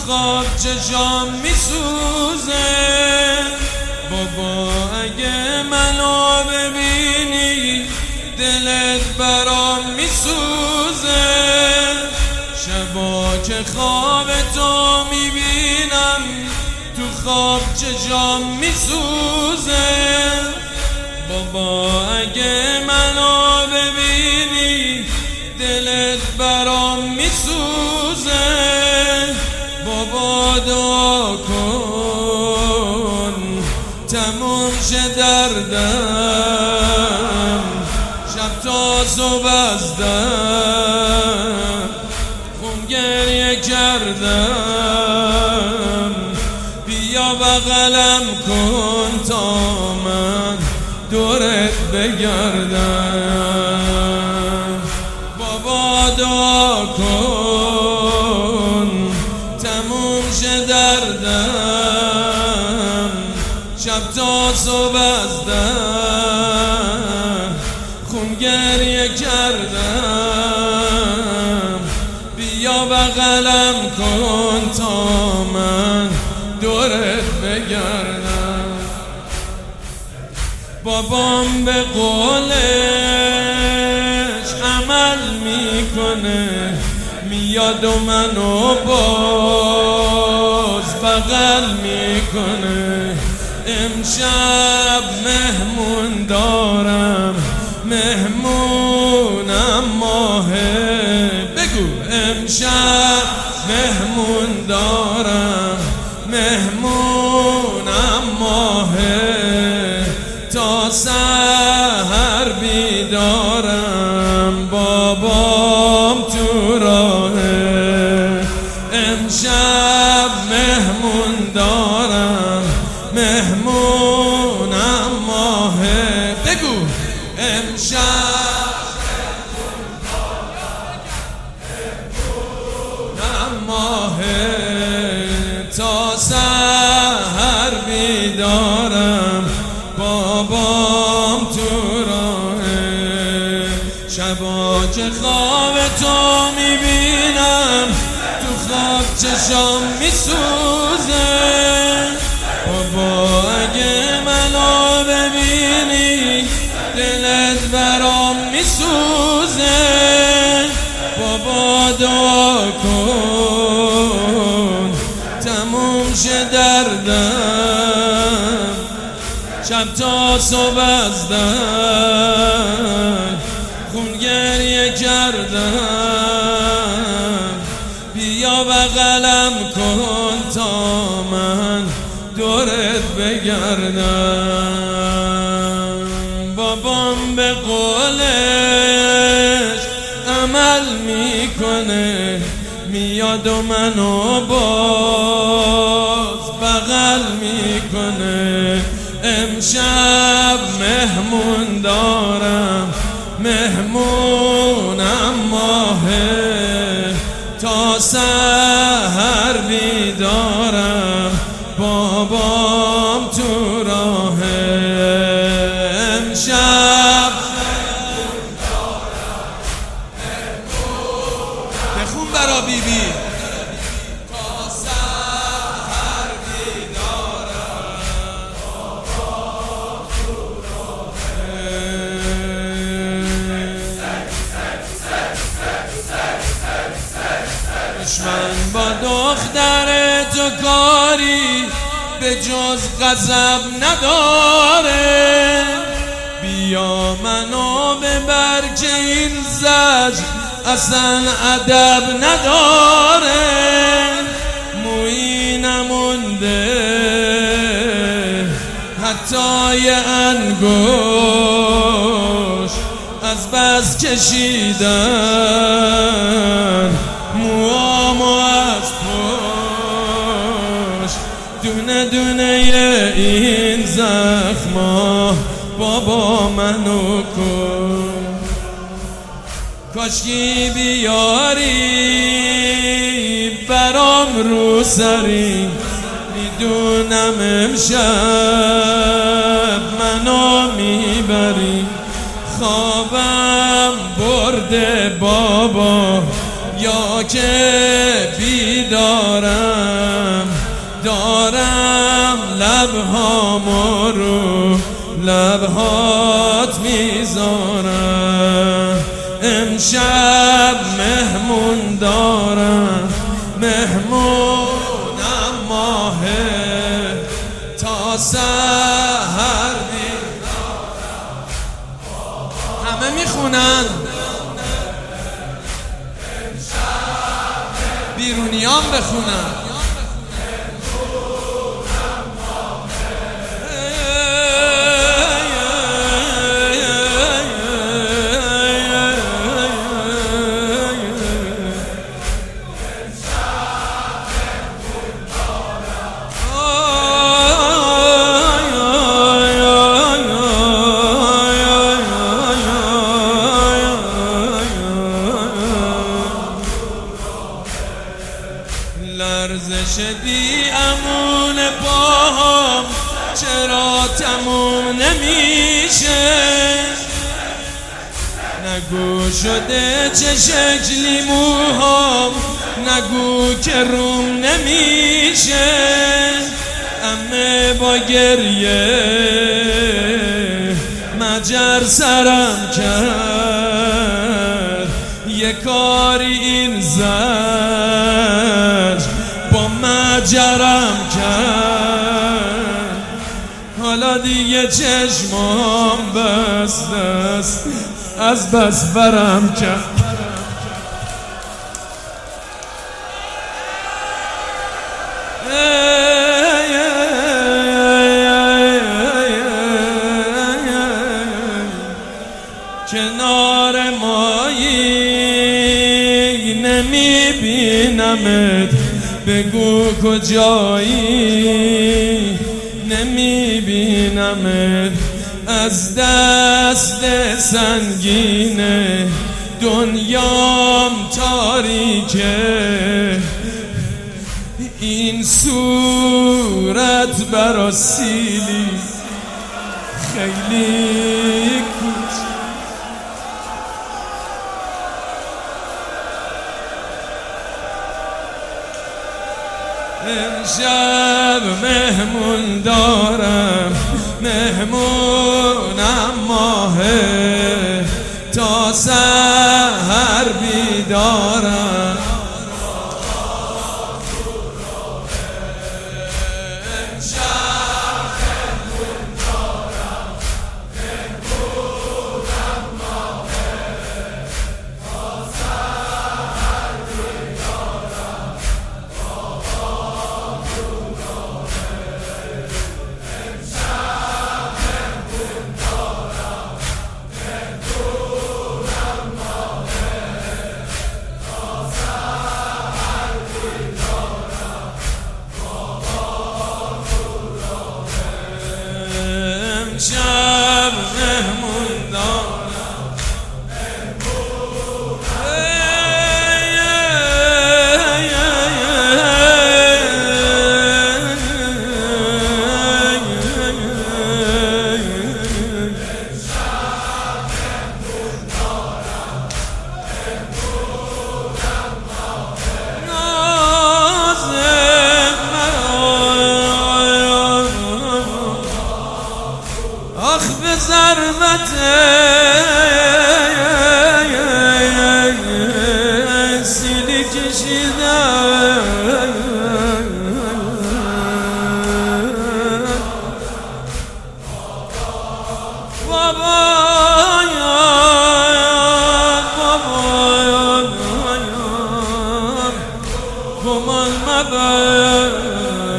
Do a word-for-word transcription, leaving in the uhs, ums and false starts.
خواب چشام میسوزه. بابا اگه منو ببینی دلت برام میسوزه. شبا که خواب تو میبینم تو خواب چشام میسوزه. بابا اگه منو ببینی دلت برام میسوزه. بابا دعا کن تموم شه دردم، شب تا صبح از دم خون گریه کردم. بیا بغلم کن تا من دورت بگردم. بابا دعا کن تموم شه دردم، شب تا صبح از دم خون گریه کردم. بیا بغلم کن تا من دورت بگردم. بابام به قولش عمل میکنه، میاد و منو باز بغل میکنه. امشب مهمون دارم، مهمونم ماهه. بگو امشب مهمون دارم، مهمونم ماهه. تا سحر بیدارم، بابام تو راهه. امشب مهمون دارم، مهمونم ماهه. بگو امشب مهمونم ماهه. تا سحر بیدارم، بابام تو راهه. شبا که خواب تو میبینم تو خواب چشام میسوزه. بابا اگه منو ببینی دلت برام میسوزه. بابا دعا کن تموم شه دردم، شب تا صبح از دم خون گریه کردم. بیا بغلم کن تا من دورت بگردم. بابام به قولش عمل میکنه، میاد و منو باز بغل میکنه. امشب مهمون دارم، مهمونم ماهه. تا سحر بیدارم، بابام تو راهه. امشب مهمون دارم، مهمونم. بخون برا بی بی. دشمن با دختر تو کاری به جز غضب نداره. بیا منو ببر که این زجر اصلا ادب نداره. مویی نمونده حتی یه انگوش، از بس کشیدن موامو از پشت. دونه دونه این زخما بابا منو کن. کاشکی بیاری برام رو سری، میدونم امشب منو میبری. خوابم برده بابا یا که بیدارم. دارم لبهامو رو لبهات میذارم. امشب مهمون دارم، مهمونم ماهه تا سحر میذارم. همه میخونن بیرونیان بخونن. لرزش دیامون باهم چرا تموم نمیشه؟ نگو شده چه شکلی موهام، نگو که روم نمیشه. امه با گریه مجر سرم کرد، یه کاری این زد با مجرم کرد. حالا دیگه چشمام بسته است، از بس برم کرد. کنار مایی نمیبینمت، بگو کجایی؟ نمیبینمت، از دست سنگینه دنیام تاریکه. این صورت برا سیلی خیلی کوچ. امشب مهمون دارم، مهمونم ماهه تا سحر بیدارم. شب مهمون دارم، آخ به ضربت سیلی کشیدم. بابا بابا گمان مبر